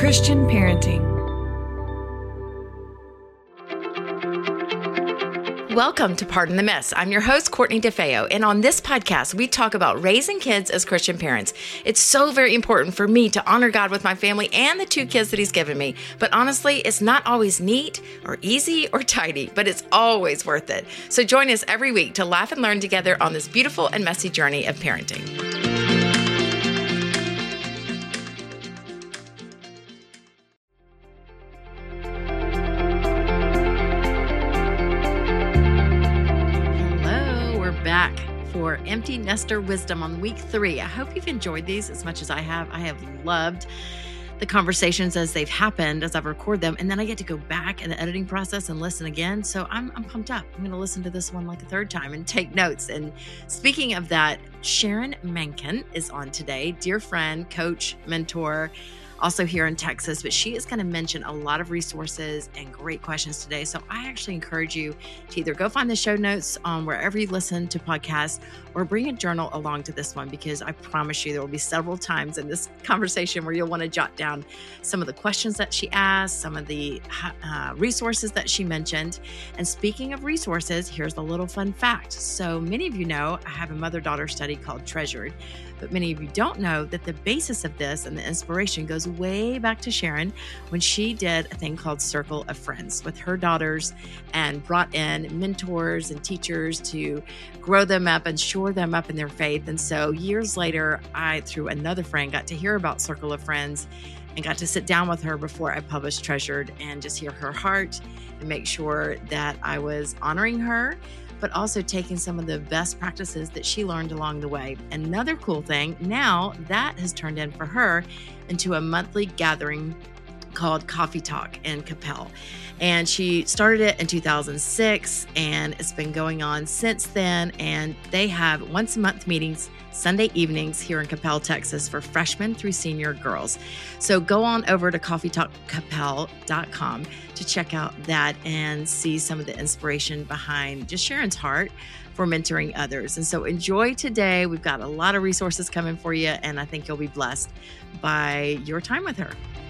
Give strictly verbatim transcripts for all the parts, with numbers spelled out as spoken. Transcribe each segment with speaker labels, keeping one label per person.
Speaker 1: Christian parenting.
Speaker 2: Welcome to Pardon the Mess. I'm your host, Courtney DeFeo, and on this podcast, we talk about raising kids as Christian parents. It's so very important for me to honor God with my family and the two kids that He's given me. But honestly, it's not always neat or easy or tidy, but it's always worth it. So join us every week to laugh and learn together on this beautiful and messy journey of parenting. Back for Empty Nester Wisdom on week three. I hope you've enjoyed these as much as I have. I have loved the conversations as they've happened, as I've recorded them, and then I get to go back in the editing process and listen again. So I'm, I'm pumped up. I'm going to listen to this one like a third time and take notes. And speaking of that, Sharon Menken is on today, dear friend, coach, mentor, also here in Texas, but she is going to mention a lot of resources and great questions today. So I actually encourage you to either go find the show notes on wherever you listen to podcasts or bring a journal along to this one, because I promise you there will be several times in this conversation where you'll want to jot down some of the questions that she asked, some of the uh, resources that she mentioned. And speaking of resources, here's a little fun fact. So many of you know I have a mother-daughter study called Treasured, but many of you don't know that the basis of this and the inspiration goes way back to Sharon when she did a thing called Circle of Friends with her daughters and brought in mentors and teachers to grow them up and shore them up in their faith. And so years later, I, through another friend, got to hear about Circle of Friends and got to sit down with her before I published Treasured and just hear her heart and make sure that I was honoring her, but also taking some of the best practices that she learned along the way. Another cool thing, now that has turned in for her into a monthly gathering called Coffee Talk in Capel. And she started it in two thousand six, and it's been going on since then. And they have once a month meetings, Sunday evenings here in Capel, Texas, for freshmen through senior girls. So go on over to coffee talk capel dot com to check out that and see some of the inspiration behind just Sharon's heart for mentoring others. And so enjoy today. We've got a lot of resources coming for you, and I think you'll be blessed by your time with her.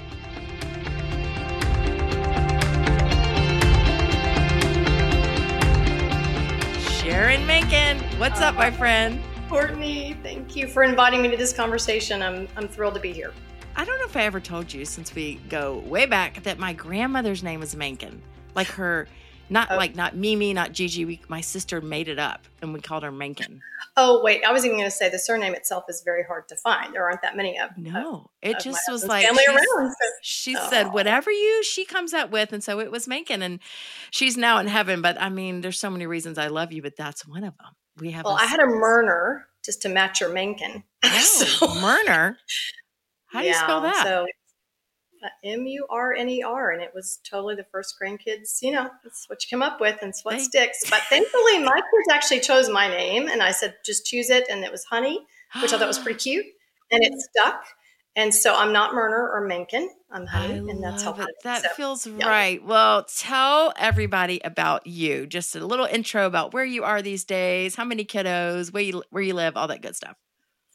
Speaker 2: Sharon Menken, what's up, my friend?
Speaker 3: Courtney, thank you for inviting me to this conversation. I'm I'm thrilled to be here.
Speaker 2: I don't know if I ever told you, since we go way back, that my grandmother's name was Menken. Like her, not oh. like not Mimi, not Gigi. We, my sister made it up, and we called her Menken.
Speaker 3: Oh, wait. I was even going to say the surname itself is very hard to find. There aren't that many of
Speaker 2: No, it
Speaker 3: of
Speaker 2: just was like
Speaker 3: family around. So.
Speaker 2: She
Speaker 3: oh.
Speaker 2: said, whatever you she comes up with. And so it was Menken, and she's now in heaven. But I mean, there's so many reasons I love you, but that's one of them. We have.
Speaker 3: Well,
Speaker 2: this-
Speaker 3: I had a Murner just to match your Menken.
Speaker 2: Oh, so, Murner. How do
Speaker 3: yeah,
Speaker 2: you spell that?
Speaker 3: So uh, M U R N E R, and it was totally the first grandkids. You know, it's what you come up with, and it's what
Speaker 2: they-
Speaker 3: sticks. But thankfully, my kids actually chose my name, and I said, just choose it, and it was Honey, which I thought was pretty cute, and it stuck. And so I'm not Murner or Menken. I'm Honey,
Speaker 2: I
Speaker 3: and that's how
Speaker 2: love it. That
Speaker 3: so,
Speaker 2: feels
Speaker 3: yeah.
Speaker 2: right. Well, tell everybody about you. Just a little intro about where you are these days, how many kiddos, where you where you live, all that good stuff.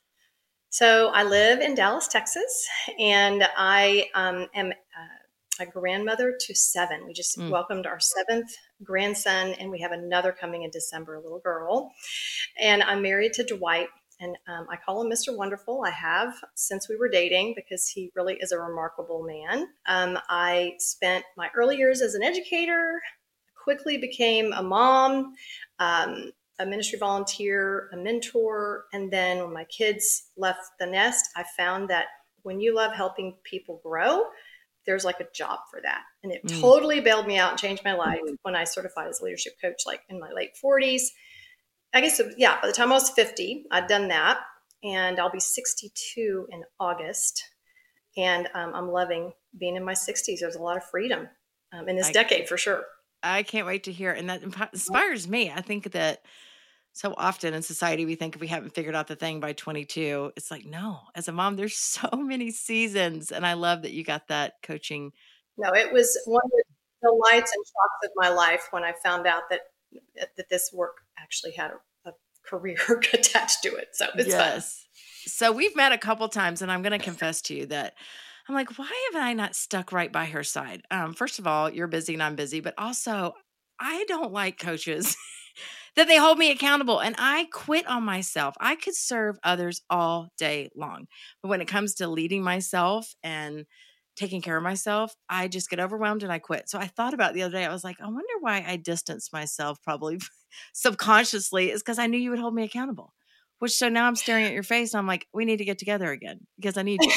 Speaker 3: So I live in Dallas, Texas, and I um, am uh, a grandmother to seven. We just mm. welcomed our seventh grandson, and we have another coming in December, a little girl. And I'm married to Dwight. And um, I call him Mister Wonderful. I have since we were dating, because he really is a remarkable man. Um, I spent my early years as an educator, quickly became a mom, um, a ministry volunteer, a mentor. And then when my kids left the nest, I found that when you love helping people grow, there's like a job for that. And it mm. totally bailed me out and changed my life mm. when I certified as a leadership coach, like in my late forties. I guess, yeah, by the time I was fifty, I'd done that, and I'll be sixty-two in August, and um, I'm loving being in my sixties. There's a lot of freedom um, in this I, decade, for sure.
Speaker 2: I can't wait to hear, and that inspires me. I think that so often in society, we think if we haven't figured out the thing by twenty-two, it's like, no, as a mom, there's so many seasons, and I love that you got that coaching.
Speaker 3: No, it was one of the delights and shocks of my life when I found out that that this work actually had a, a career attached to it. So it's
Speaker 2: yes. fun. So we've met a couple times, and I'm going to confess to you that I'm like, why have I not stuck right by her side? Um, first of all, you're busy and I'm busy, but also I don't like coaches that they hold me accountable, and I quit on myself. I could serve others all day long, but when it comes to leading myself and taking care of myself, I just get overwhelmed and I quit. So I thought about it the other day. I was like, I wonder why I distanced myself probably subconsciously is because I knew you would hold me accountable. Which so now I'm staring at your face and I'm like, we need to get together again because I need you.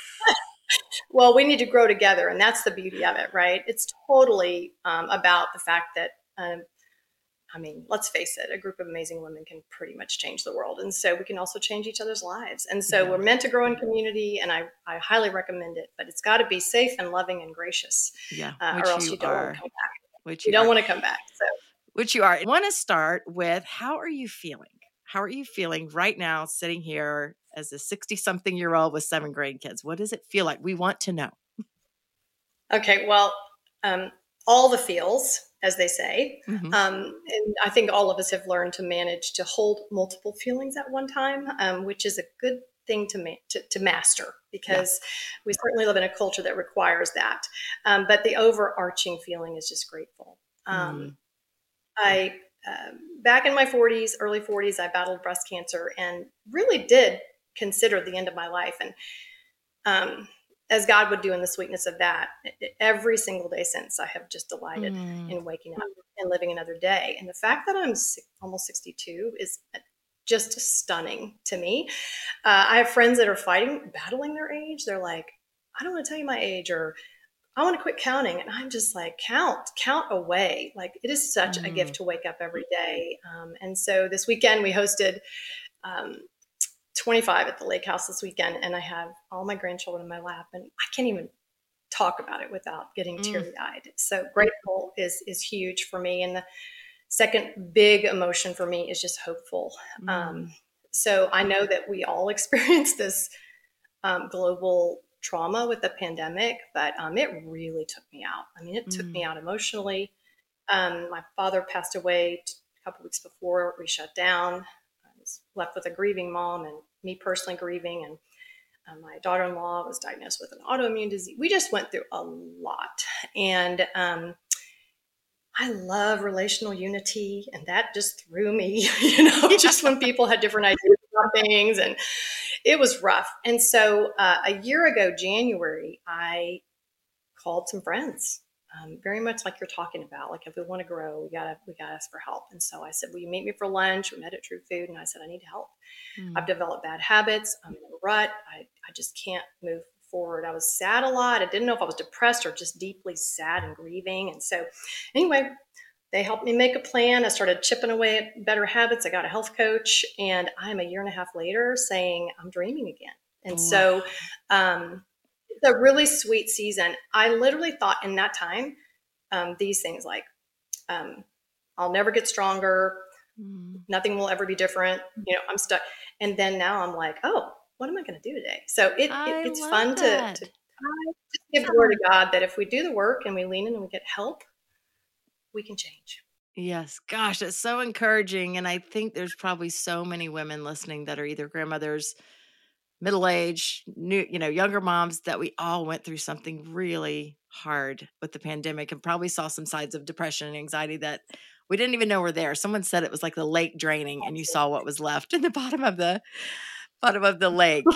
Speaker 3: Well, we need to grow together, and that's the beauty of it, right? It's totally um, about the fact that, um, I mean, let's face it, a group of amazing women can pretty much change the world. And so we can also change each other's lives. And so
Speaker 2: Yeah.
Speaker 3: we're meant to grow in community, and I, I highly recommend it, but it's got to be safe and loving and gracious,
Speaker 2: Yeah,
Speaker 3: uh,
Speaker 2: which
Speaker 3: or else
Speaker 2: you
Speaker 3: you don't want
Speaker 2: are.
Speaker 3: to come back.
Speaker 2: Which
Speaker 3: You
Speaker 2: you
Speaker 3: don't
Speaker 2: are.
Speaker 3: want to come back. So,
Speaker 2: Which you are. I want to start with, how are you feeling? How are you feeling right now sitting here as a sixty-something-year-old with seven grandkids? What does it feel like? We want to know.
Speaker 3: okay, well, um, all the feels, as they say.
Speaker 2: Mhm.
Speaker 3: Um, and I think all of us have learned to manage to hold multiple feelings at one time, um, which is a good thing to, ma- to, to master, because we certainly live in a culture that requires that. Um, but the overarching feeling is just grateful. Um,
Speaker 2: Mm.
Speaker 3: I, um, back in my forties, early forties, I battled breast cancer and really did consider the end of my life. And um, as God would do in the sweetness of that, every single day since, I have just delighted
Speaker 2: Mm.
Speaker 3: in waking up and living another day. And the fact that I'm si- almost sixty-two is just stunning to me. Uh, I have friends that are fighting, battling their age. They're like, I don't want to tell you my age, or I want to quit counting. And I'm just like, count, count away. Like, it is such
Speaker 2: Mm.
Speaker 3: a gift to wake up every day. Um, and so this weekend we hosted um, twenty-five at the lake house this weekend, and I have all my grandchildren in my lap, and I can't even talk about it without getting
Speaker 2: Mm.
Speaker 3: teary-eyed. So grateful is is huge for me. And the second big emotion for me is just hopeful.
Speaker 2: Mm.
Speaker 3: Um, so I know that we all experience this um, global trauma with the pandemic, but um, it really took me out. I mean, it took
Speaker 2: Mm.
Speaker 3: me out emotionally. Um, my father passed away t- a couple weeks before we shut down. I was left with a grieving mom, and me personally grieving, and uh, my daughter-in-law was diagnosed with an autoimmune disease. We just went through a lot, and um, I love relational unity, and that just threw me, you know, just when people had different ideas about things, and it was rough. And so uh, a year ago, January, I called some friends, um, very much like you're talking about. Like, if we want to grow, we gotta we gotta ask for help. And so I said, "Will you meet me for lunch?" We met at True Food, and I said, "I need help.
Speaker 2: Mm.
Speaker 3: I've developed bad habits. I'm in a rut. I I just can't move forward. I was sad a lot. I didn't know if I was depressed or just deeply sad and grieving." And so, anyway, they helped me make a plan. I started chipping away at better habits. I got a health coach, and I'm a year and a half later saying I'm dreaming again. And so, um, it's a really sweet season. I literally thought in that time, um, these things like, um, I'll never get stronger.
Speaker 2: Mm.
Speaker 3: Nothing will ever be different. You know, I'm stuck. And then now I'm like, oh, what am I going to do today? So it,
Speaker 2: I
Speaker 3: it it's
Speaker 2: love
Speaker 3: fun to,
Speaker 2: that.
Speaker 3: to just give glory to God that if we do the work and we lean in and we get help, we can change.
Speaker 2: Yes. Gosh, it's so encouraging. And I think there's probably so many women listening that are either grandmothers, middle-aged, new, you know, younger moms, that we all went through something really hard with the pandemic and probably saw some sides of depression and anxiety that we didn't even know were there. Someone said it was like the lake draining and you saw what was left in the bottom of the bottom of the lake.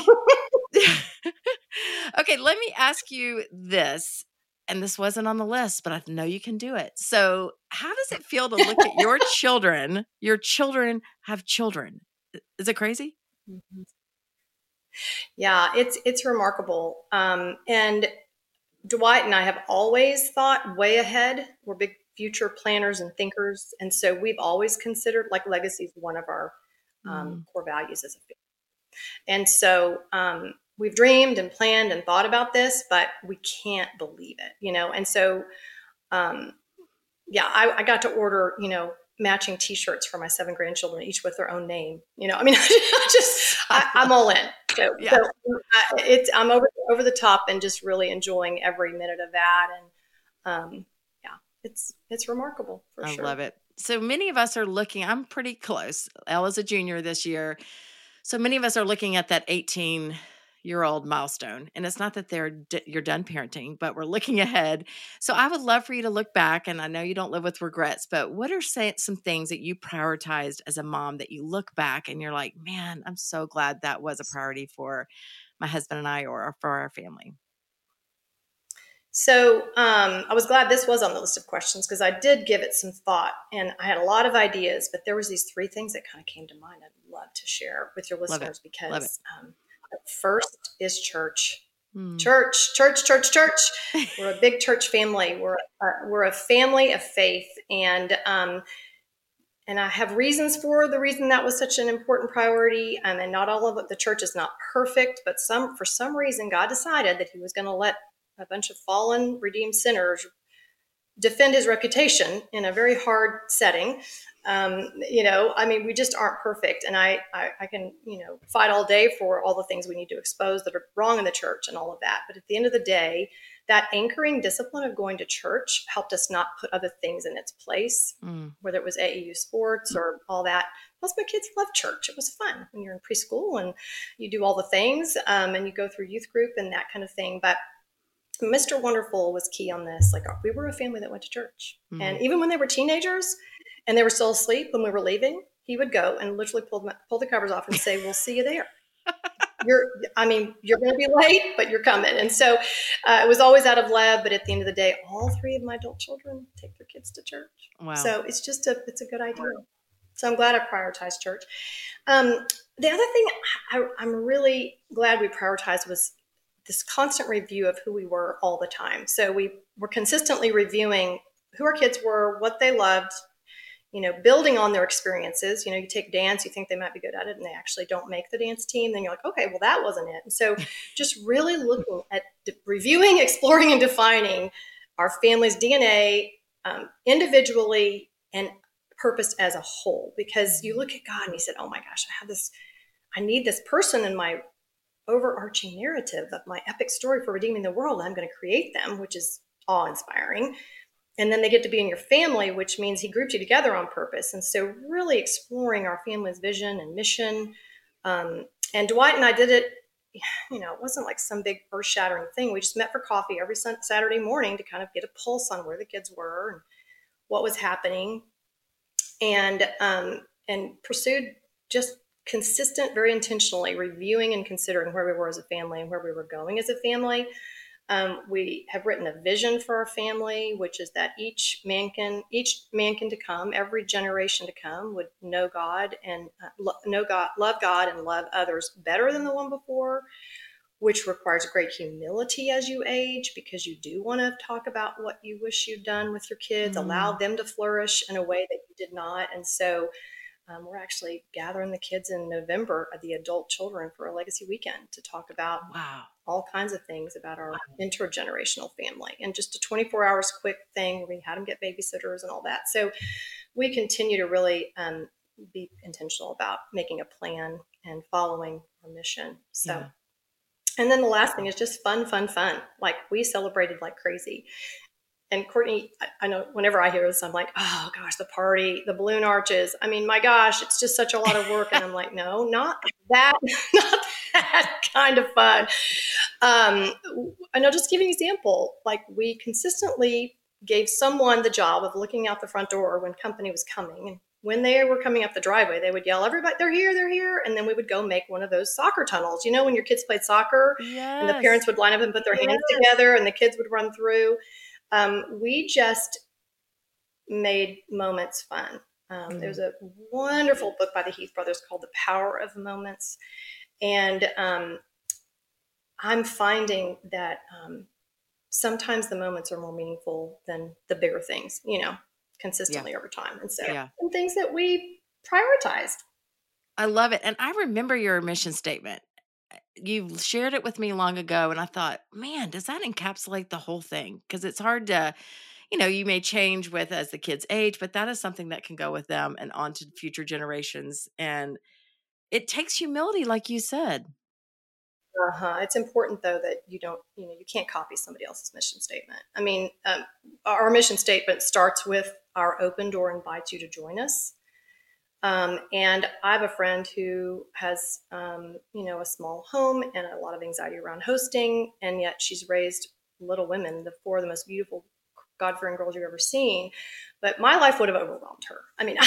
Speaker 2: Okay, let me ask you this. And this wasn't on the list, but I know you can do it. So, how does it feel to look at your children? Your children have children. Is it crazy?
Speaker 3: Mm-hmm. Yeah, it's it's remarkable. Um, and Dwight and I have always thought way ahead. We're big future planners and thinkers, and so we've always considered, like, legacy is one of our um,
Speaker 2: Mm.
Speaker 3: core values as a family. And so um, we've dreamed and planned and thought about this, but we can't believe it, you know. And so, um, yeah, I, I got to order, you know, matching T-shirts for my seven grandchildren, each with their own name. You know, I mean, I just, I, I'm all in. So,
Speaker 2: Yeah.
Speaker 3: so uh, it's, I'm over over the top and just really enjoying every minute of that. And um, yeah, it's it's remarkable for
Speaker 2: I
Speaker 3: sure.
Speaker 2: love it. So many of us are looking, I'm pretty close. Ella's a junior this year. So many of us are looking at that eighteen year old milestone. And it's not that they're d- you're done parenting, but we're looking ahead. So I would love for you to look back, and I know you don't live with regrets, but what are say, some things that you prioritized as a mom that you look back and you're like, man, I'm so glad that was a priority for my husband and I, or for our family?
Speaker 3: So um, I was glad this was on the list of questions because I did give it some thought and I had a lot of ideas, but there was these three things that kind of came to mind I'd love to share with your
Speaker 2: Love it.
Speaker 3: listeners
Speaker 2: Love it.
Speaker 3: because um, first is church.
Speaker 2: Hmm.
Speaker 3: Church, church, church, church. We're a big church family. We're uh, we're a family of faith, and um, and I have reasons for the reason that was such an important priority. Um, and not all of it, the church is not perfect, but some for some reason God decided that He was going to let a bunch of fallen, redeemed sinners defend His reputation in a very hard setting. Um, you know, I mean, we just aren't perfect. And I, I, I can, you know, fight all day for all the things we need to expose that are wrong in the church and all of that. But at the end of the day, that anchoring discipline of going to church helped us not put other things in its place, mm. whether it was A A U sports or all that. Plus, my kids love church. It was fun when you're in preschool and you do all the things um, and you go through youth group and that kind of thing. But Mister Wonderful was key on this. Like, we were a family that went to church. Mm. And even when they were teenagers and they were still asleep when we were leaving, he would go and literally pull, pull the covers off and say, we'll see you there. You're, I mean, you're going to be late, but you're coming. And so uh, it was always out of love. But at the end of the day, all three of my adult children take their kids to church. Wow. So it's just a, it's a good idea. So I'm glad I prioritized church. Um, the other thing I, I'm really glad we prioritized was this constant review of who we were all the time. So we were consistently reviewing who our kids were, what they loved, you know, building on their experiences. You know, you take dance, you think they might be good at it, and they actually don't make the dance team. Then you're like, okay, well, that wasn't it. And so just really looking at de- reviewing, exploring, and defining our family's D N A um, individually and purposed as a whole. Because you look at God and you said, oh my gosh, I have this, I need this person in my overarching narrative of my epic story for redeeming the world. I'm going to create them, which is awe-inspiring. And then they get to be in your family, which means He grouped you together on purpose. And so really exploring our family's vision and mission. Um, and Dwight and I did it, you know, it wasn't like some big earth-shattering thing. We just met for coffee every Saturday morning to kind of get a pulse on where the kids were and what was happening. And, um, and pursued just consistent, very intentionally reviewing and considering where we were as a family and where we were going as a family. Um, we have written a vision for our family, which is that each man can, each man can to come, every generation to come would know God and uh, lo- know God, love God and love others better than the one before, which requires great humility as you age, because you do want to talk about what you wish you'd done with your kids, mm. allow them to flourish in a way that you did not. And so Um, we're actually gathering the kids in November, the adult children, for a legacy weekend to talk about wow. all kinds of things about our wow. intergenerational family. And just a twenty-four hours quick thing. We had them get babysitters and all that. So we continue to really um, be intentional about making a plan and following our mission. So, yeah. And then the last thing is just fun, fun, fun. Like, we celebrated like crazy. And Courtney, I know whenever I hear this, I'm like, oh gosh, the party, the balloon arches. I mean, my gosh, it's just such a lot of work. And I'm like, no, not that, not that kind of fun. Um, and I'll just give you an example. Like, we consistently gave someone the job of looking out the front door when company was coming. And when they were coming up the driveway, they would yell, everybody, they're here, they're here. And then we would go make one of those soccer tunnels. You know, when your kids played soccer yes. and the parents would line up and put their yes. hands together and the kids would run through. Um, we just made moments fun. Um, mm. There's a wonderful book by the Heath brothers called The Power of Moments. And um, I'm finding that um, sometimes the moments are more meaningful than the bigger things, you know, consistently yeah. over time. And so yeah. some things that we prioritized.
Speaker 2: I love it. And I remember your mission statement. You shared it with me long ago, and I thought, man, does that encapsulate the whole thing? Because it's hard to, you know, you may change with as the kids age, but that is something that can go with them and on to future generations. And it takes humility, like you said.
Speaker 3: Uh-huh. It's important, though, that you don't, you know, you can't copy somebody else's mission statement. I mean, um, our mission statement starts with our open door invites you to join us. Um, and I have a friend who has, um, you know, a small home and a lot of anxiety around hosting. And yet she's raised Little Women, the four of the most beautiful, God-fearing girls you've ever seen. But my life would have overwhelmed her. I mean,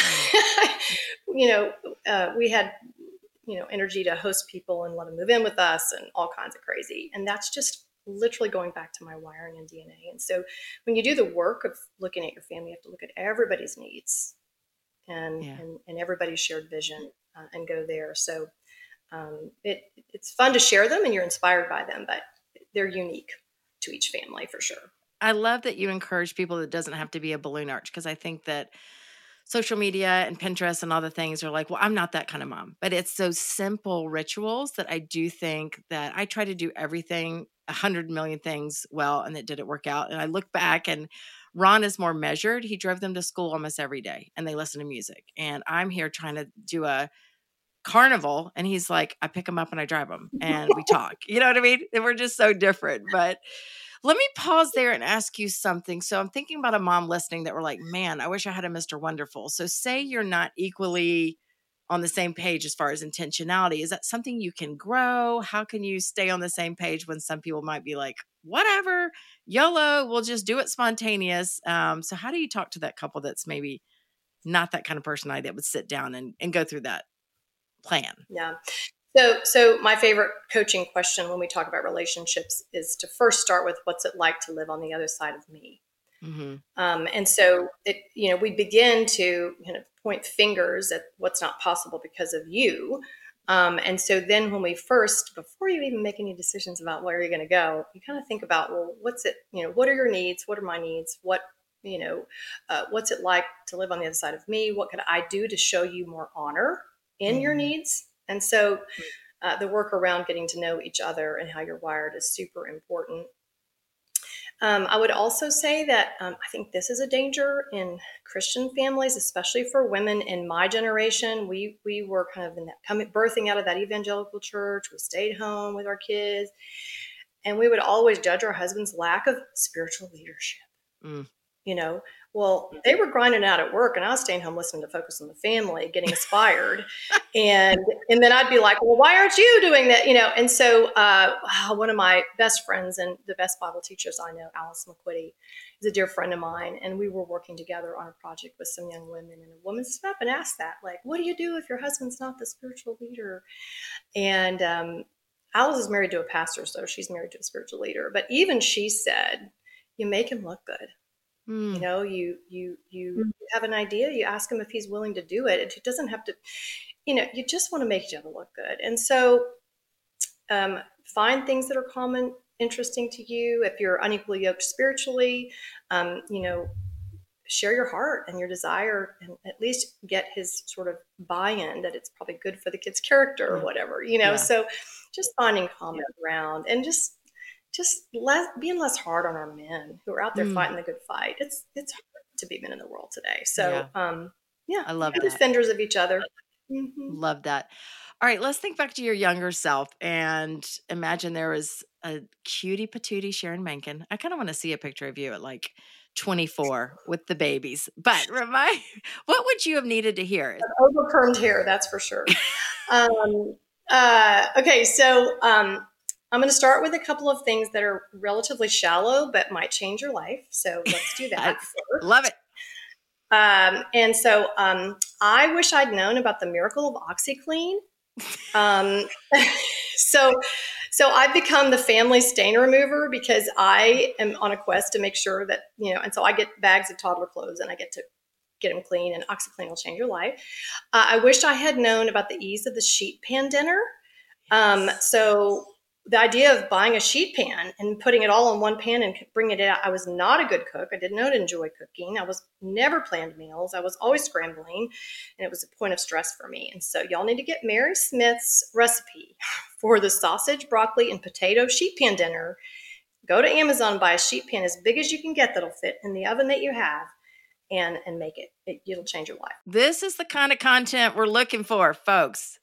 Speaker 3: you know, uh, we had, you know, energy to host people and let them move in with us and all kinds of crazy. And that's just literally going back to my wiring and D N A. And so when you do the work of looking at your family, you have to look at everybody's needs and, yeah. and, and everybody's shared vision uh, and go there. So um, it, it's fun to share them and you're inspired by them, but they're unique to each family for sure.
Speaker 2: I love that you encourage people that it doesn't have to be a balloon arch, because I think that social media and Pinterest and all the things are like, well, I'm not that kind of mom. But it's those simple rituals that I do think that I try to do everything, a hundred million things well, and it didn't work out. And I look back and Ron is more measured. He drove them to school almost every day and they listen to music. And I'm here trying to do a carnival. And he's like, I pick them up and I drive them and we talk. You know what I mean? And we're just so different. But let me pause there and ask you something. So I'm thinking about a mom listening that were like, man, I wish I had a Mister Wonderful. So say you're not equally on the same page as far as intentionality. Is that something you can grow? How can you stay on the same page when some people might be like, whatever, YOLO, we'll just do it spontaneous. Um, so how do you talk to that couple that's maybe not that kind of personality that would sit down and, and go through that plan?
Speaker 3: Yeah. So, so my favorite coaching question when we talk about relationships is to first start with what's it like to live on the other side of me. Mm-hmm. Um, and so, it, you know, we begin to kind of point fingers at what's not possible because of you. Um, and so then when we first, before you even make any decisions about where you're going to go, you kind of think about, well, what's it, you know, what are your needs? What are my needs? What, you know, uh, what's it like to live on the other side of me? What could I do to show you more honor in mm-hmm. your needs? And so uh, the work around getting to know each other and how you're wired is super important. Um, I would also say that um, I think this is a danger in Christian families, especially for women in my generation. We we were kind of in that coming, birthing out of that evangelical church. We stayed home with our kids, and we would always judge our husband's lack of spiritual leadership. Mm. You know, well, they were grinding out at work and I was staying home listening to Focus on the Family, getting inspired. and and then I'd be like, well, why aren't you doing that? You know, and so uh, one of my best friends and the best Bible teachers I know, Alice McQuitty, is a dear friend of mine. And we were working together on a project with some young women. And a woman stood up and asked that, like, what do you do if your husband's not the spiritual leader? And um, Alice is married to a pastor, so she's married to a spiritual leader. But even she said, you make him look good. You know, you, you, you mm. have an idea, you ask him if he's willing to do it. It doesn't have to, you know, you just want to make each other look good. And so um, find things that are common, interesting to you. If you're unequally yoked spiritually, um, you know, share your heart and your desire and at least get his sort of buy-in that it's probably good for the kid's character or whatever, you know, yeah. So just finding common yeah. ground and just, just less, being less hard on our men who are out there mm. fighting the good fight. It's it's hard to be men in the world today. So, yeah, um, yeah
Speaker 2: I love
Speaker 3: that. Defenders of each other. Mm-hmm.
Speaker 2: Love that. All right, let's think back to your younger self and imagine there was a cutie patootie Sharon Menken. I kind of want to see a picture of you at like twenty-four with the babies. But remind, what would you have needed to hear?
Speaker 3: Overpermed hair, that's for sure. um, uh, okay, so um, I'm going to start with a couple of things that are relatively shallow, but might change your life. So let's do that.
Speaker 2: I love it.
Speaker 3: Um, and so um, I wish I'd known about the miracle of OxiClean. Um, so, so I've become the family stain remover because I am on a quest to make sure that, you know, and so I get bags of toddler clothes and I get to get them clean, and OxiClean will change your life. Uh, I wish I had known about the ease of the sheet pan dinner. Um, so the idea of buying a sheet pan and putting it all in one pan and bringing it out. I was not a good cook. I did not enjoy cooking. I was never planned meals. I was always scrambling, and it was a point of stress for me. And so y'all need to get Mary Smith's recipe for the sausage, broccoli, and potato sheet pan dinner. Go to Amazon, buy a sheet pan as big as you can get that'll fit in the oven that you have, and, and make it. it. It'll change your life.
Speaker 2: This is the kind of content we're looking for, folks.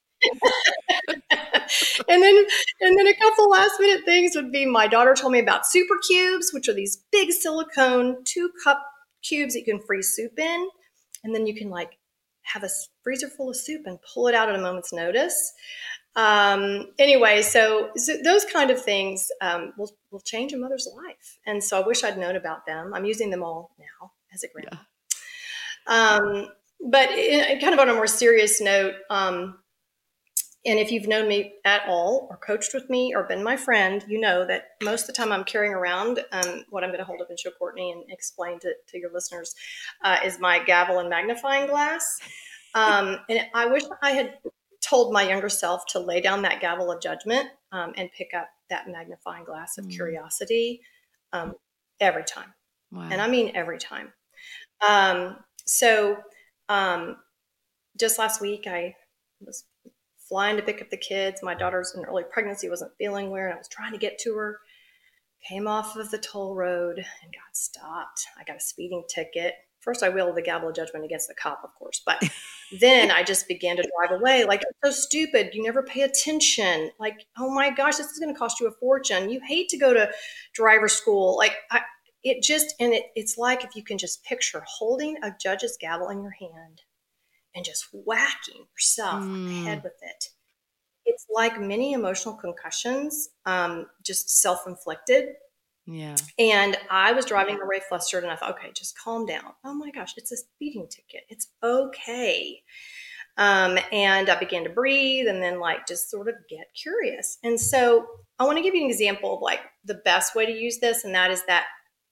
Speaker 3: and then and then a couple last minute things would be, my daughter told me about super cubes, which are these big silicone two cup cubes that you can freeze soup in, and then you can like have a freezer full of soup and pull it out at a moment's notice. Um, anyway, so, so those kind of things um, will, will change a mother's life. And so I wish I'd known about them. I'm using them all now as a grandma. Yeah. Um, but in, kind of on a more serious note, um, and if you've known me at all or coached with me or been my friend, you know that most of the time I'm carrying around um, what I'm going to hold up and show Courtney and explain to, to your listeners uh, is my gavel and magnifying glass. Um, and I wish I had told my younger self to lay down that gavel of judgment um, and pick up that magnifying glass of mm. curiosity um, every time. Wow. And I mean every time. Um, so um, just last week, I was flying to pick up the kids. My daughter's in early pregnancy, wasn't feeling well, and I was trying to get to her. Came off of the toll road and got stopped. I got a speeding ticket. First, I wielded the gavel of judgment against the cop, of course, but then I just began to drive away. Like, it's so stupid. You never pay attention. Like, oh my gosh, this is going to cost you a fortune. You hate to go to driver school. Like, I, it just, and it, it's like if you can just picture holding a judge's gavel in your hand and just whacking yourself mm. on the head with it. It's like many emotional concussions, um, just self-inflicted.
Speaker 2: Yeah.
Speaker 3: And I was driving away flustered and I thought, okay, just calm down. Oh my gosh, it's a speeding ticket. It's okay. Um, and I began to breathe and then like just sort of get curious. And so I want to give you an example of like the best way to use this. And that is that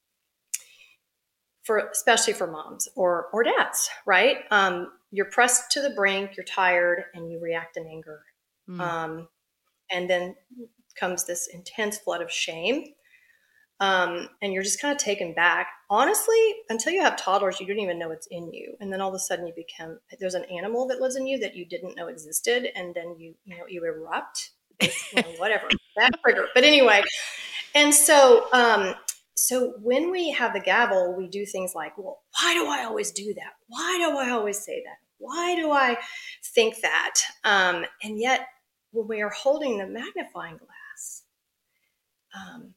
Speaker 3: for, especially for moms or, or dads, right? Um, you're pressed to the brink, you're tired and you react in anger. Mm. Um, and then comes this intense flood of shame. Um, and you're just kind of taken back. Honestly, until you have toddlers, you don't even know it's in you. And then all of a sudden you become, there's an animal that lives in you that you didn't know existed. And then you, you know, you erupt, you know, whatever, that trigger. But anyway, and so, um, so when we have the gavel, we do things like, well, why do I always do that? Why do I always say that? Why do I think that? Um, and yet when we are holding the magnifying glass, um,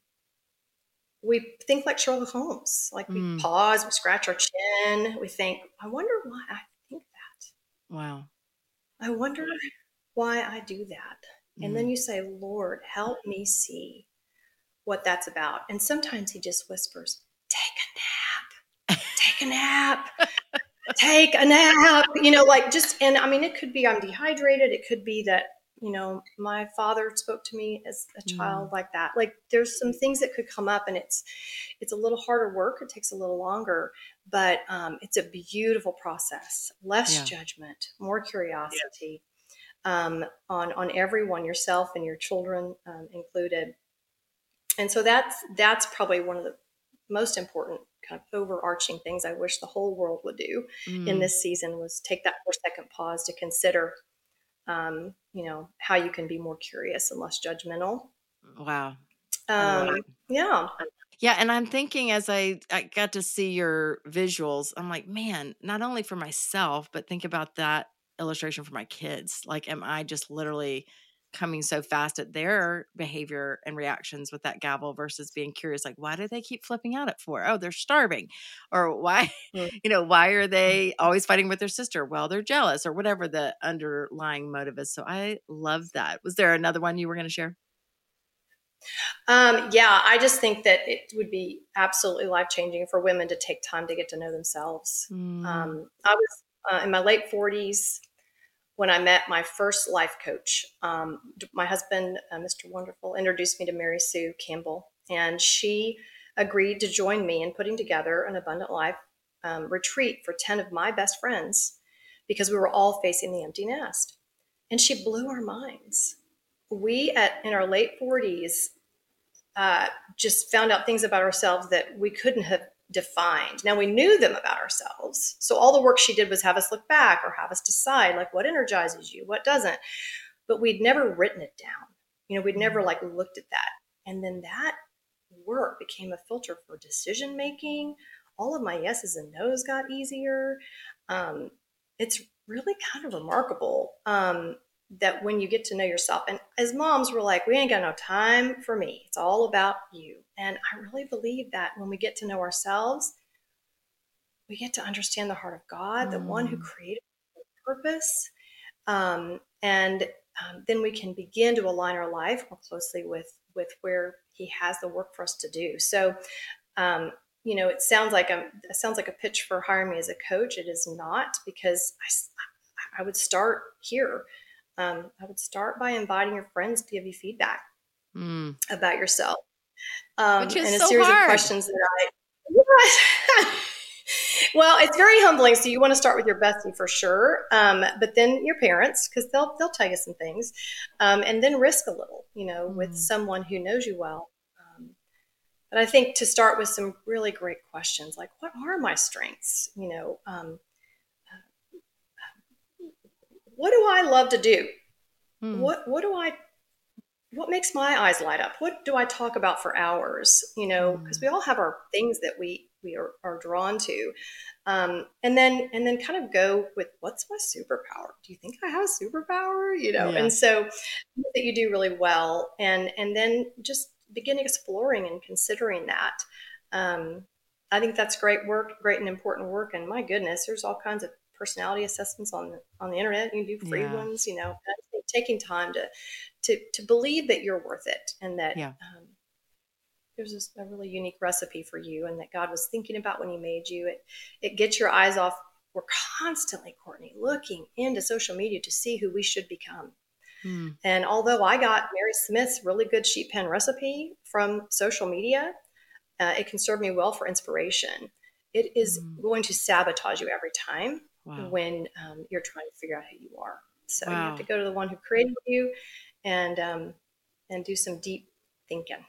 Speaker 3: we think like Sherlock Holmes, like we mm. pause, we scratch our chin, we think, I wonder why I think that.
Speaker 2: Wow.
Speaker 3: I wonder why I do that. Mm. And then you say, Lord, help me see what that's about. And sometimes he just whispers, take a nap, take a nap, take a nap, you know, like just, and I mean, it could be I'm dehydrated. It could be that, you know, my father spoke to me as a child mm. like that. Like there's some things that could come up and it's, it's a little harder work. It takes a little longer, but um, it's a beautiful process, less yeah. judgment, more curiosity yeah. um, on, on everyone, yourself and your children um, included. And so that's, that's probably one of the most important kind of overarching things I wish the whole world would do mm. in this season was take that four second pause to consider Um, you know, how you can be more curious and less judgmental.
Speaker 2: Wow.
Speaker 3: Um, yeah.
Speaker 2: Yeah. And I'm thinking as I, I got to see your visuals, I'm like, man, not only for myself, but think about that illustration for my kids. Like, am I just literally coming so fast at their behavior and reactions with that gavel versus being curious, like, why do they keep flipping out at four? Oh, they're starving. Or why, mm-hmm. you know, why are they always fighting with their sister? Well, they're jealous or whatever the underlying motive is. So I love that. Was there another one you were going to share?
Speaker 3: Um, yeah, I just think that it would be absolutely life-changing for women to take time to get to know themselves. Mm. Um, I was uh, in my late forties when I met my first life coach. Um, my husband, uh, Mister Wonderful, introduced me to Mary Sue Campbell, and she agreed to join me in putting together an Abundant Life um, retreat for ten of my best friends because we were all facing the empty nest. And she blew our minds. We, at in our late forties, uh, just found out things about ourselves that we couldn't have defined. Now we knew them about ourselves. So all the work she did was have us look back or have us decide like what energizes you, what doesn't, but we'd never written it down. You know, we'd never like looked at that. And then that work became a filter for decision-making. All of my yeses and nos got easier. Um, it's really kind of remarkable um, that when you get to know yourself, and as moms, we're like, we ain't got no time for me. It's all about you. And I really believe that when we get to know ourselves, we get to understand the heart of God, mm. the one who created purpose. Um, and um, then we can begin to align our life more closely with, with where he has the work for us to do. So, um, you know, it sounds like a, it sounds like a pitch for hiring me as a coach. It is not, because I, I would start here. Um, I would start by inviting your friends to give you feedback mm. about yourself. Um,
Speaker 2: Which is
Speaker 3: and a
Speaker 2: so
Speaker 3: series
Speaker 2: hard.
Speaker 3: of questions that I, yeah. Well, it's very humbling. So you want to start with your bestie for sure. Um, but then your parents, because they'll, they'll tell you some things, um, and then risk a little, you know, mm. with someone who knows you well. Um, but I think to start with some really great questions, like what are my strengths? You know, um, what do I love to do? Mm. What, what do I, what makes my eyes light up? What do I talk about for hours? You know, because mm. we all have our things that we, we are, are drawn to. Um, and then, and then kind of go with, what's my superpower? Do you think I have a superpower? You know? Yeah. And so that you do really well. And, and then just begin exploring and considering that. Um, I think that's great work, great and important work. And my goodness, there's all kinds of personality assessments on the, on the internet. You can do free yeah. ones, you know, I think taking time to, to, to believe that you're worth it, and that, yeah. um, there's a, a really unique recipe for you, and that God was thinking about when he made you. It, it gets your eyes off. We're constantly, Courtney, looking into social media to see who we should become. Mm. And although I got Mary Smith's really good sheet pen recipe from social media, uh, it can serve me well for inspiration. It is mm. going to sabotage you every time wow. when um, you're trying to figure out who you are. So wow. you have to go to the one who created you and, um, and do some deep thinking.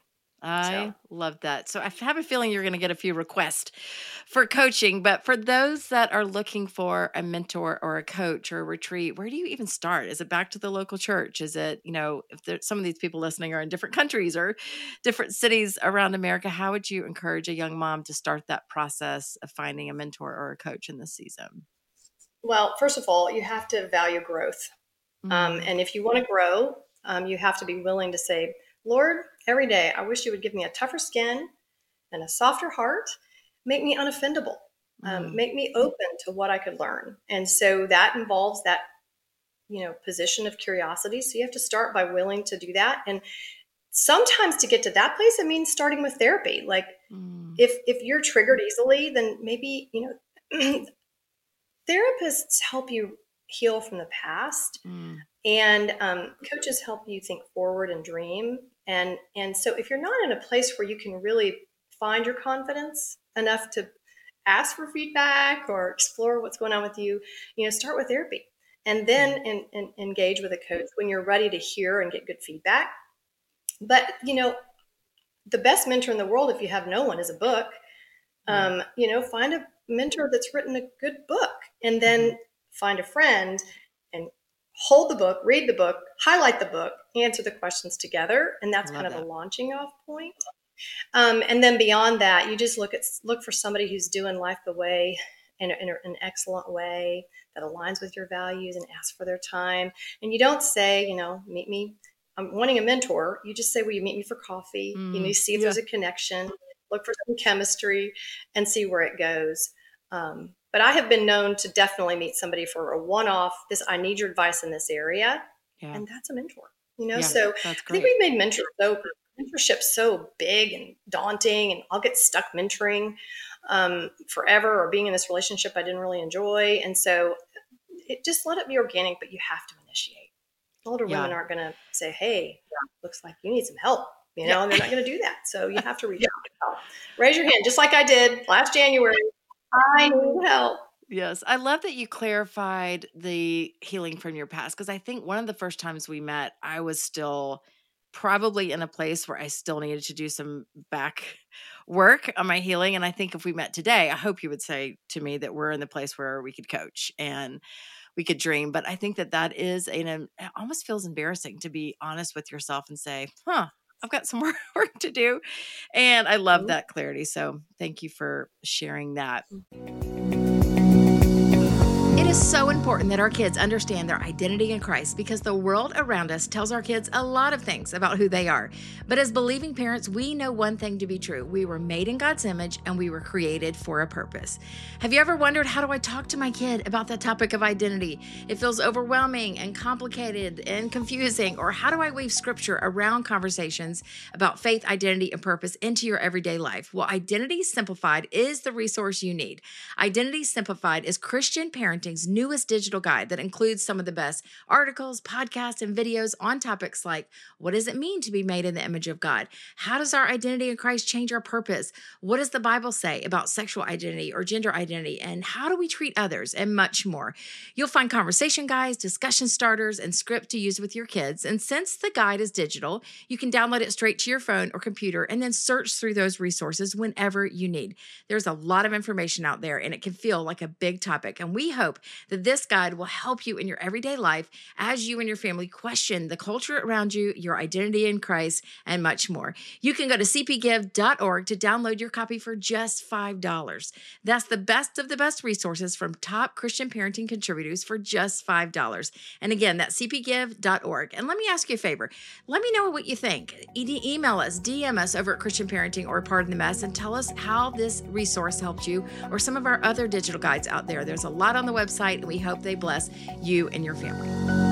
Speaker 2: I so. love that. So I have a feeling you're going to get a few requests for coaching, but for those that are looking for a mentor or a coach or a retreat, where do you even start? Is it back to the local church? Is it, you know, if there, some of these people listening are in different countries or different cities around America, how would you encourage a young mom to start that process of finding a mentor or a coach in this season?
Speaker 3: Well, first of all, you have to value growth. Mm-hmm. Um, and if you want to grow, um, you have to be willing to say, Lord, every day, I wish you would give me a tougher skin and a softer heart, make me unoffendable, um, mm. make me open to what I could learn. And so that involves that, you know, position of curiosity. So you have to start by willing to do that. And sometimes to get to that place, it means starting with therapy. Like mm. if, if you're triggered easily, then maybe, you know, therapists help you heal from the past. Mm. And um, coaches help you think forward and dream. And and so if you're not in a place where you can really find your confidence enough to ask for feedback or explore what's going on with you, you know, start with therapy. And then in, in, engage with a coach when you're ready to hear and get good feedback. But, you know, the best mentor in the world, if you have no one, is a book. Um, you know, find a mentor that's written a good book, and then find a friend and hold the book, read the book, highlight the book, answer the questions together. And that's kind of that. a launching off point. Um, and then beyond that, you just look at, look for somebody who's doing life the way, in, in an excellent way that aligns with your values, and ask for their time. And you don't say, you know, meet me, I'm wanting a mentor. You just say, will you meet me for coffee? Mm, you need to see if yeah. there's a connection, look for some chemistry, and see where it goes. Um, But I have been known to definitely meet somebody for a one-off, this, I need your advice in this area. Yeah. And that's a mentor, you know? Yeah, so I think we've made mentor so, mentorship so big and daunting, and I'll get stuck mentoring um, forever, or being in this relationship I didn't really enjoy. And so it just let it be organic, but you have to initiate. Older yeah. women aren't going to say, hey, looks like you need some help. You know, yeah. and they're not going to do that. So you have to reach out for help. Raise your hand, just like I did last January. I need help.
Speaker 2: Yes. I love that you clarified the healing from your past, because I think one of the first times we met, I was still probably in a place where I still needed to do some back work on my healing. And I think if we met today, I hope you would say to me that we're in the place where we could coach and we could dream. But I think that that is an, it almost feels embarrassing to be honest with yourself and say, huh, I've got some more work to do. And I love that clarity. So thank you for sharing that.
Speaker 1: It is
Speaker 2: so important that our kids understand their identity in Christ because the world around us tells our kids a lot of things about who they are. But as believing parents, we know one thing to be true. We were made in God's image and we were created for a purpose. Have you ever wondered, how do I talk to my kid about the topic of identity? It feels overwhelming and complicated and confusing. Or how do I weave scripture around conversations about faith, identity, and purpose into your everyday life? Well, Identity Simplified is the resource you need. Identity Simplified is Christian parenting's newest digital guide that includes some of the best articles, podcasts, and videos on topics like, what does it mean to be made in the image of God? How does our identity in Christ change our purpose? What does the Bible say about sexual identity or gender identity? And how do we treat others? And much more. You'll find conversation guides, discussion starters, and script to use with your kids. And since the guide is digital, you can download it straight to your phone or computer and then search through those resources whenever you need. There's a lot of information out there and it can feel like a big topic. And we hope that this guide will help you in your everyday life as you and your family question the culture around you, your identity in Christ, and much more. You can go to c p give dot org to download your copy for just five dollars. That's the best of the best resources from top Christian parenting contributors for just five dollars. And again, that's c p give dot org. And let me ask you a favor. Let me know what you think. E- email us, D M us over at Christian Parenting or Pardon the Mess and tell us how this resource helped you or some of our other digital guides out there. There's a lot on the website, and we hope they bless you and your family.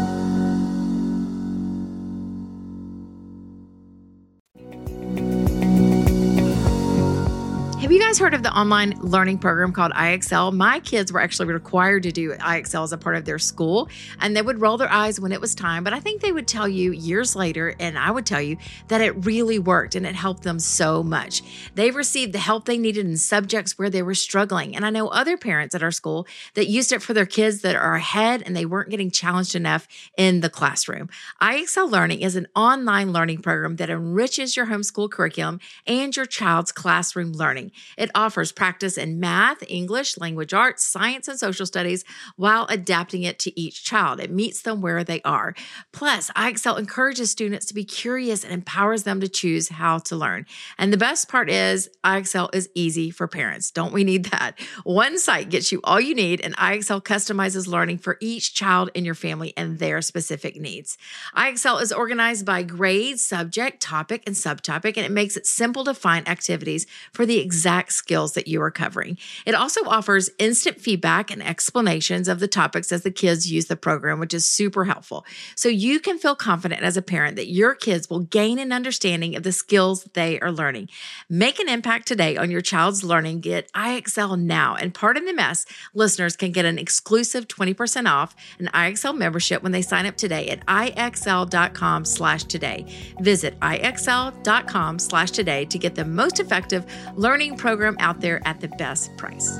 Speaker 2: Have you guys heard of the online learning program called I X L? My kids were actually required to do I X L as a part of their school, and they would roll their eyes when it was time. But I think they would tell you years later, and I would tell you, that it really worked and it helped them so much. They received the help they needed in subjects where they were struggling. And I know other parents at our school that used it for their kids that are ahead and they weren't getting challenged enough in the classroom. I X L Learning is an online learning program that enriches your homeschool curriculum and your child's classroom learning. It offers practice in math, English, language arts, science, and social studies while adapting it to each child. It meets them where they are. Plus, I X L encourages students to be curious and empowers them to choose how to learn. And the best part is, I X L is easy for parents. Don't we need that? One site gets you all you need, and I X L customizes learning for each child in your family and their specific needs. I X L is organized by grade, subject, topic, and subtopic, and it makes it simple to find activities for the exact skills that you are covering. It also offers instant feedback and explanations of the topics as the kids use the program, which is super helpful. So you can feel confident as a parent that your kids will gain an understanding of the skills they are learning. Make an impact today on your child's learning. Get I X L now. And Pardon the Mess listeners can get an exclusive twenty percent off an I X L membership when they sign up today at ixl.com slash today. Visit ixl.com slash today to get the most effective learning program out there at the best price.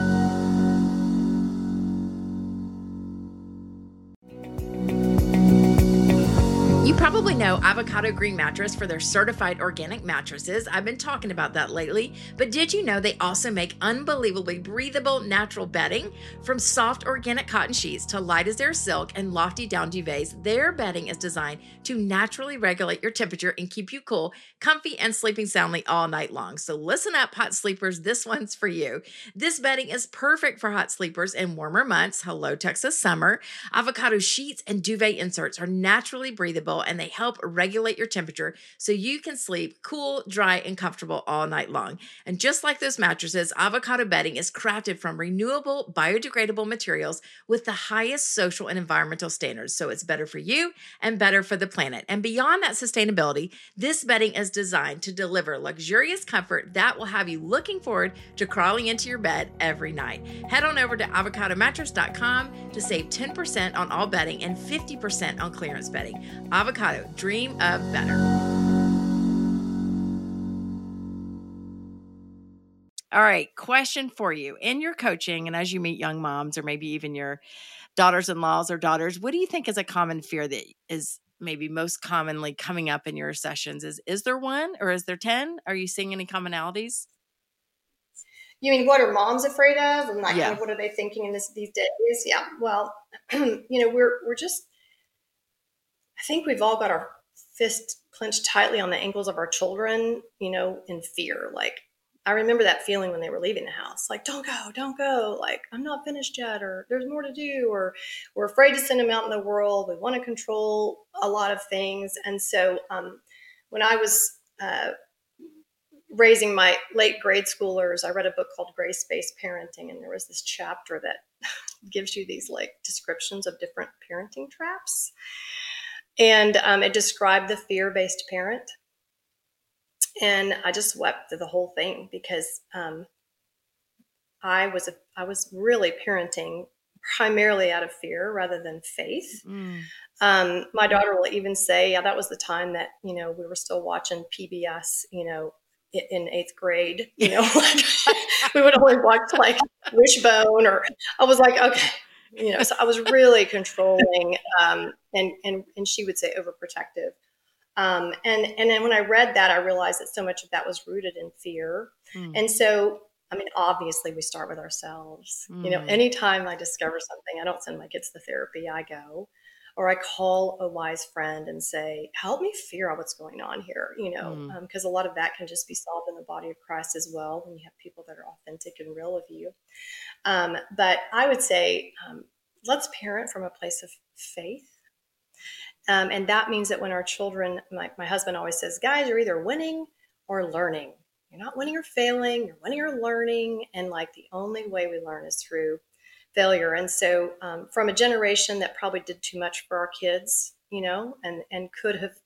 Speaker 2: You probably know Avocado Green Mattress for their certified organic mattresses. I've been talking about that lately, but did you know they also make unbelievably breathable natural bedding? From soft organic cotton sheets to light as air silk and lofty down duvets, their bedding is designed to naturally regulate your temperature and keep you cool, comfy, and sleeping soundly all night long. So listen up, hot sleepers, this one's for you. This bedding is perfect for hot sleepers in warmer months. Hello, Texas summer. Avocado sheets and duvet inserts are naturally breathable, and they help regulate your temperature so you can sleep cool, dry, and comfortable all night long. And just like those mattresses, Avocado bedding is crafted from renewable, biodegradable materials with the highest social and environmental standards. So it's better for you and better for the planet. And beyond that sustainability, this bedding is designed to deliver luxurious comfort that will have you looking forward to crawling into your bed every night. Head on over to avocado mattress dot com to save ten percent on all bedding and fifty percent on clearance bedding. Avocado, dream of better. All right, question for you. In your coaching and as you meet young moms or maybe even your daughters-in-laws or daughters, what do you think is a common fear that is maybe most commonly coming up in your sessions? Is is there one or is there ten? Are you seeing any commonalities?
Speaker 3: You mean what are moms afraid of? And like,
Speaker 2: Yeah.
Speaker 3: you know, what are they thinking in this, these days? Yeah. Well, you know, we're we're just, I think we've all got our fist clenched tightly on the ankles of our children, you know, in fear. Like, I remember that feeling when they were leaving the house, like, don't go, don't go. Like, I'm not finished yet, or there's more to do, or we're afraid to send them out in the world. We want to control a lot of things. And so um, when I was uh, raising my late grade schoolers, I read a book called Grace-Based Parenting. And there was this chapter that gives you these like descriptions of different parenting traps. And um, it described the fear-based parent. And I just wept through the whole thing because um, I was a, I was really parenting primarily out of fear rather than faith. Mm. Um, my daughter will even say, yeah, that was the time that, you know, we were still watching P B S, you know, in, in eighth grade, you know, like we would only watch like Wishbone, or I was like, okay, you know, so I was really controlling um, and, and, and she would say overprotective. Um, and, and then when I read that, I realized that so much of that was rooted in fear. Mm. And so, I mean, obviously we start with ourselves, mm. you know, anytime I discover something, I don't send my kids to therapy, I go, or I call a wise friend and say, help me figure out what's going on here, you know, mm. um, 'cause a lot of that can just be solved in the body of Christ as well, when you have people that are authentic and real with you. Um, but I would say, um, let's parent from a place of faith. Um, and that means that when our children, my, my husband always says, guys, you're either winning or learning. You're not winning or failing, you're winning or learning. And like the only way we learn is through failure. And so um, from a generation that probably did too much for our kids, you know, and, and could have,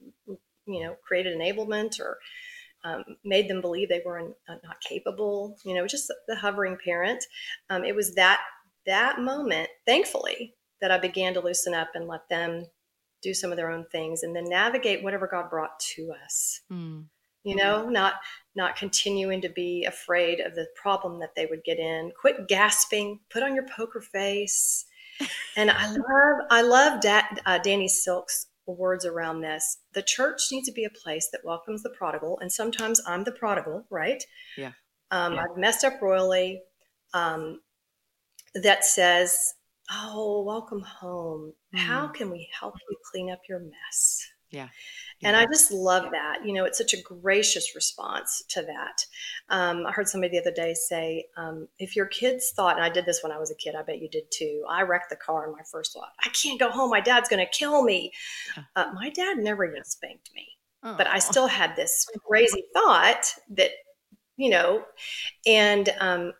Speaker 3: you know, created enablement or um, made them believe they were in, uh, not capable, you know, just the hovering parent. Um, it was that, that moment, thankfully, that I began to loosen up and let them do some of their own things and then navigate whatever God brought to us, mm. you know, not, not continuing to be afraid of the problem that they would get in, quit gasping, put on your poker face. And I love, I love da- uh, Danny Silk's words around this. The church needs to be a place that welcomes the prodigal. And sometimes I'm the prodigal, right?
Speaker 2: Yeah.
Speaker 3: Um,
Speaker 2: yeah.
Speaker 3: I've messed up royally. Um, that says, oh, welcome home. Mm. How can we help you clean up your mess?
Speaker 2: Yeah.
Speaker 3: yeah. And I just love that. You know, it's such a gracious response to that. Um, I heard somebody the other day say, um, if your kids thought, and I did this when I was a kid, I bet you did too. I wrecked the car and my first thought, I can't go home. My dad's going to kill me. Uh, my dad never even spanked me, Aww. But I still had this crazy thought that, you know, and, um,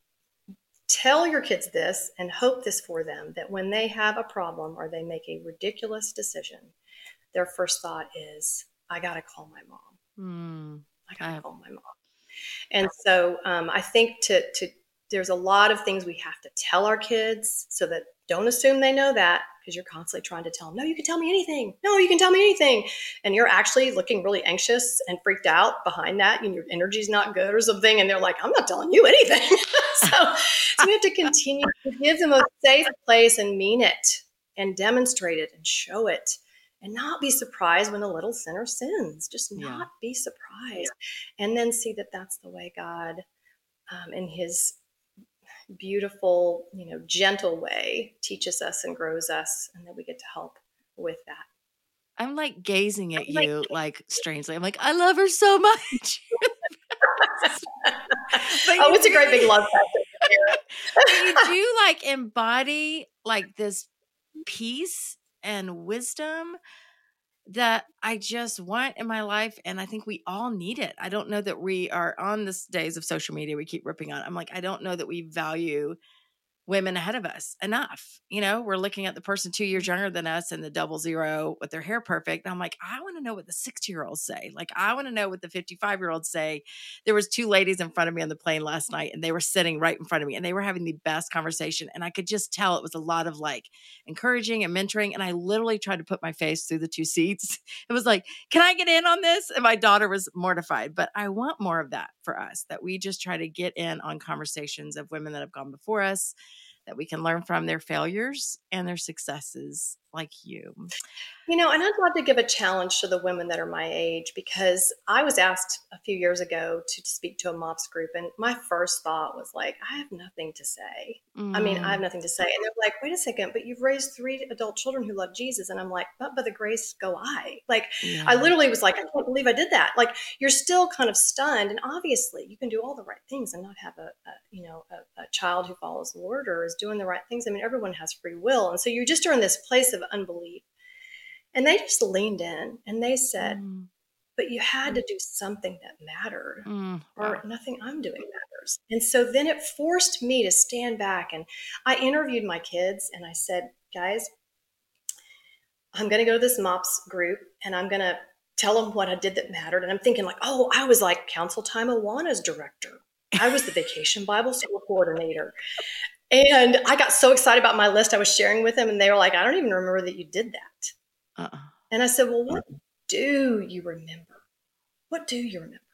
Speaker 3: tell your kids this and hope this for them, that when they have a problem or they make a ridiculous decision, their first thought is, I got to call my mom. Mm, I got to call my mom. And so um, I think to, to there's a lot of things we have to tell our kids, so that don't assume they know that, because you're constantly trying to tell them, no, you can tell me anything. No, you can tell me anything. And you're actually looking really anxious and freaked out behind that, and your energy's not good or something. And they're like, I'm not telling you anything. so, so we have to continue to give them a safe place and mean it and demonstrate it and show it, and not be surprised when a little sinner sins. Just not yeah. be surprised. And then see that that's the way God, um, in his beautiful, you know, gentle way, teaches us and grows us, and that we get to help with that.
Speaker 2: I'm like gazing at you like, like strangely. I'm like, I love her so much.
Speaker 3: oh, it's do, a great big love fest.
Speaker 2: You do like embody like this peace and wisdom that I just want in my life. And I think we all need it. I don't know that we are on this days of social media. We keep ripping on it. I'm like, I don't know that we value women ahead of us enough. You know, we're looking at the person two years younger than us and the double zero with their hair perfect. And I'm like, I want to know what the sixty year olds say. Like, I want to know what the fifty-five year olds say. There was two ladies in front of me on the plane last night, and they were sitting right in front of me, and they were having the best conversation. And I could just tell it was a lot of like encouraging and mentoring. And I literally tried to put my face through the two seats. It was like, can I get in on this? And my daughter was mortified, but I want more of that for us, that we just try to get in on conversations of women that have gone before us, that we can learn from their failures and their successes like you.
Speaker 3: You know, and I'd love to give a challenge to the women that are my age, because I was asked a few years ago to speak to a MOPS group. And my first thought was like, I have nothing to say.
Speaker 2: Mm.
Speaker 3: I mean, I have nothing to say. And they're like, wait a second, but you've raised three adult children who love Jesus. And I'm like, but by the grace go I. Like,
Speaker 2: Yeah.
Speaker 3: I literally was like, I can't believe I did that. Like, you're still kind of stunned. And obviously you can do all the right things and not have a, a you know, a, a child who follows the Lord or is doing the right things. I mean, everyone has free will. And so you just are in this place of unbelief. And they just leaned in and they said, mm. but you had to do something that mattered, mm. or wow. nothing I'm doing matters. And so then it forced me to stand back, and I interviewed my kids and I said, guys, I'm going to go to this MOPS group and I'm going to tell them what I did that mattered. And I'm thinking like, oh, I was like Council Time Awana's director. I was the Vacation Bible School coordinator. And I got so excited about my list I was sharing with them. And they were like, I don't even remember that you did that. Uh-uh. And I said, well, what do you remember? What do you remember?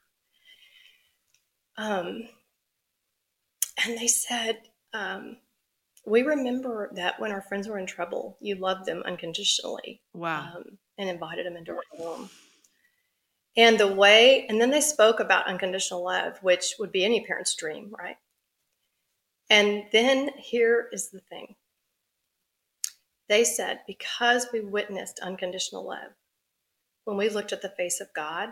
Speaker 3: Um, and they said, um, we remember that when our friends were in trouble, you loved them unconditionally.
Speaker 2: Wow.
Speaker 3: Um, and invited them into our home. And the way, and then they spoke about unconditional love, which would be any parent's dream, right? And then here is the thing. They said, because we witnessed unconditional love, when we looked at the face of God,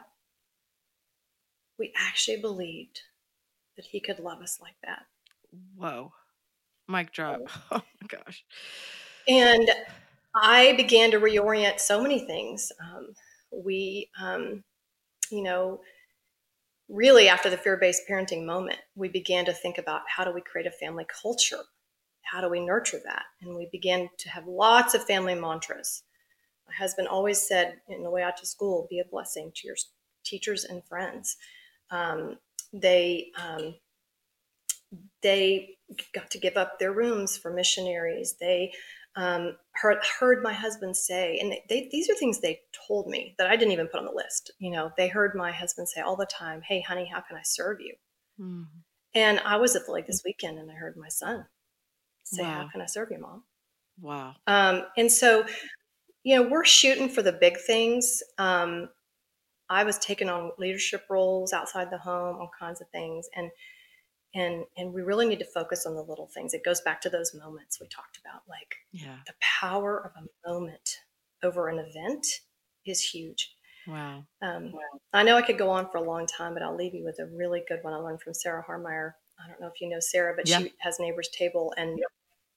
Speaker 3: we actually believed that he could love us like that.
Speaker 2: Whoa. Mic drop. Oh my gosh.
Speaker 3: And I began to reorient so many things. Um, we, um, you know, really after the fear-based parenting moment, we began to think about how do we create a family culture? How do we nurture that? And we began to have lots of family mantras. My husband always said, in the way out to school, be a blessing to your teachers and friends. Um, they um, they got to give up their rooms for missionaries. They um, heard, heard my husband say, and they, they, these are things they told me that I didn't even put on the list. You know, they heard my husband say all the time, hey, honey, how can I serve you? Mm-hmm. And I was at the lake this weekend and I heard my son say, wow. How can I serve you, Mom?
Speaker 2: Wow.
Speaker 3: Um, and so, you know, we're shooting for the big things. Um, I was taking on leadership roles outside the home, all kinds of things. And, and, and we really need to focus on the little things. It goes back to those moments we talked about, like
Speaker 2: yeah.
Speaker 3: the power of a moment over an event is huge.
Speaker 2: Wow.
Speaker 3: Um, wow. I know I could go on for a long time, but I'll leave you with a really good one I learned from Sarah Harmeyer. I don't know if you know Sarah, but yeah. she has Neighbor's Table, and yep.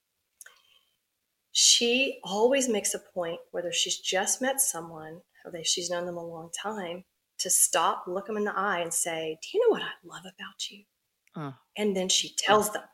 Speaker 3: she always makes a point, whether she's just met someone or that she's known them a long time, to stop, look them in the eye and say, do you know what I love about you? Uh. And then she tells them.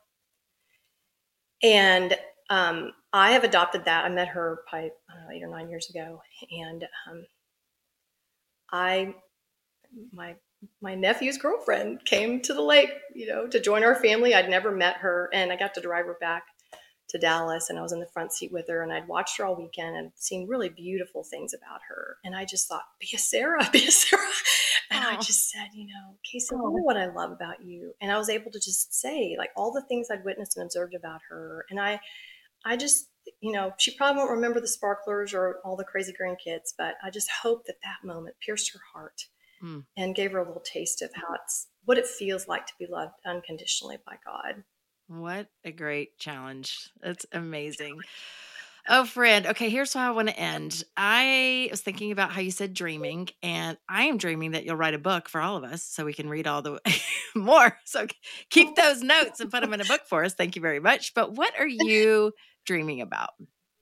Speaker 3: And um, I have adopted that. I met her probably I don't know, eight or nine years ago. And um, I, my my nephew's girlfriend came to the lake, you know, to join our family. I'd never met her, and I got to drive her back to Dallas, and I was in the front seat with her, and I'd watched her all weekend and seen really beautiful things about her. And I just thought, be a Sarah, be a Sarah. And oh. I just said, you know, Casey, oh. what I love about you. And I was able to just say like all the things I'd witnessed and observed about her. And I, I just, you know, she probably won't remember the sparklers or all the crazy grandkids, but I just hope that that moment pierced her heart mm. and gave her a little taste of how it's, what it feels like to be loved unconditionally by God.
Speaker 2: What a great challenge. That's amazing. Oh, friend. Okay, here's how I want to end. I was thinking about how you said dreaming, and I am dreaming that you'll write a book for all of us so we can read all the more. So keep those notes and put them in a book for us. Thank you very much. But what are you dreaming about?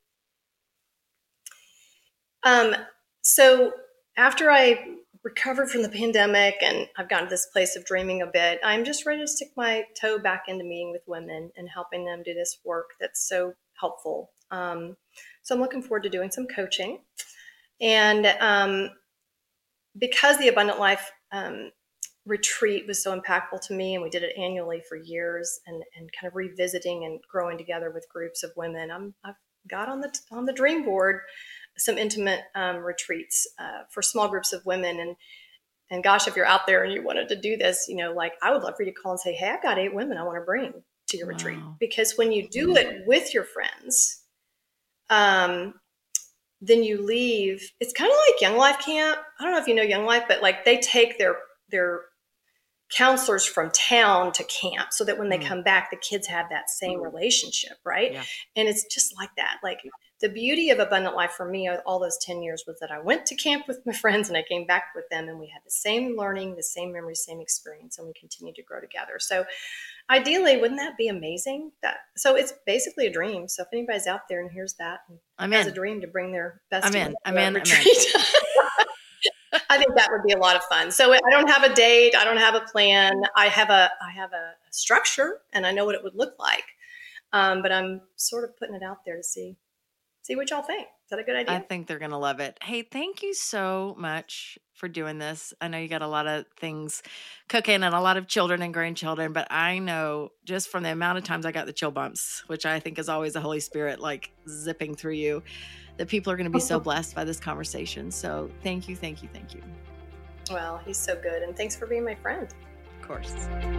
Speaker 3: Um, so after I recovered from the pandemic and I've gotten to this place of dreaming a bit, I'm just ready to stick my toe back into meeting with women and helping them do this work that's so helpful. Um, so I'm looking forward to doing some coaching. And um, because the Abundant Life um, retreat was so impactful to me, and we did it annually for years, and, and kind of revisiting and growing together with groups of women, I'm, I've got on the on the dream board some intimate um, retreats uh, for small groups of women. And, and gosh, if you're out there and you wanted to do this, you know, like I would love for you to call and say, hey, I've got eight women I want to bring. to your
Speaker 2: Wow.
Speaker 3: retreat. Because when you do it with your friends, um, then you leave. It's kind of like Young Life Camp. I don't know if you know Young Life, but like they take their their counselors from town to camp so that when they mm. come back, the kids have that same relationship, right? Yeah. And it's just like that. Like the beauty of Abundant Life for me all those ten years was that I went to camp with my friends and I came back with them and we had the same learning, the same memories, same experience, and we continued to grow together. So ideally, wouldn't that be amazing? That so it's basically a dream. So if anybody's out there and hears that and
Speaker 2: I'm
Speaker 3: has
Speaker 2: in.
Speaker 3: a dream to bring their best
Speaker 2: I'm in. I'm in.
Speaker 3: retreat,
Speaker 2: I'm in.
Speaker 3: I think that would be a lot of fun. So I don't have a date. I don't have a plan. I have a I have a structure and I know what it would look like. Um, but I'm sort of putting it out there to see see what y'all think. Is that a good idea?
Speaker 2: I think they're going to love it. Hey, thank you so much for doing this. I know you got a lot of things cooking and a lot of children and grandchildren, but I know just from the amount of times I got the chill bumps, which I think is always the Holy Spirit like zipping through you, that people are going to be so blessed by this conversation. So thank you, thank you, thank you.
Speaker 3: Well, he's so good. And thanks for being my friend.
Speaker 2: Of course.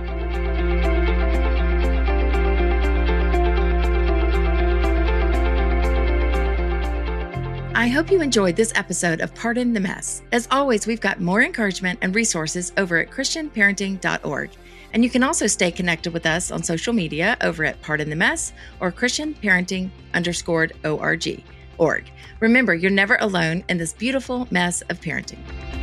Speaker 2: I hope you enjoyed this episode of Pardon the Mess. As always, we've got more encouragement and resources over at christian parenting dot org. And you can also stay connected with us on social media over at Pardon the Mess or Christian Parenting underscored org. Org. Remember, you're never alone in this beautiful mess of parenting.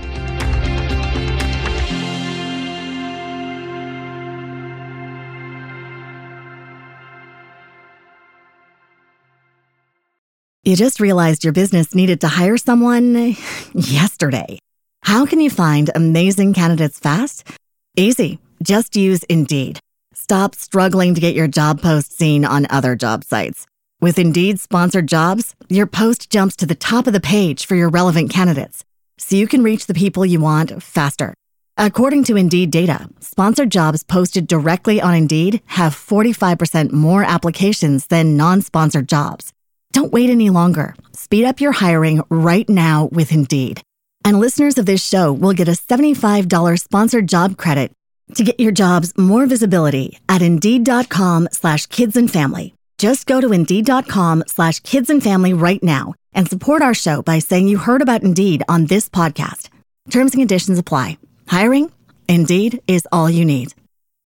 Speaker 1: You just realized your business needed to hire someone yesterday. How can you find amazing candidates fast? Easy. Just use Indeed. Stop struggling to get your job post seen on other job sites. With Indeed sponsored jobs, your post jumps to the top of the page for your relevant candidates, so you can reach the people you want faster. According to Indeed data, sponsored jobs posted directly on Indeed have forty-five percent more applications than non-sponsored jobs. Don't wait any longer. Speed up your hiring right now with Indeed. And listeners of this show will get a seventy-five dollars sponsored job credit to get your jobs more visibility at Indeed.com slash kids and family. Just go to Indeed.com slash kids and family right now and support our show by saying you heard about Indeed on this podcast. Terms and conditions apply. Hiring? Indeed is all you need.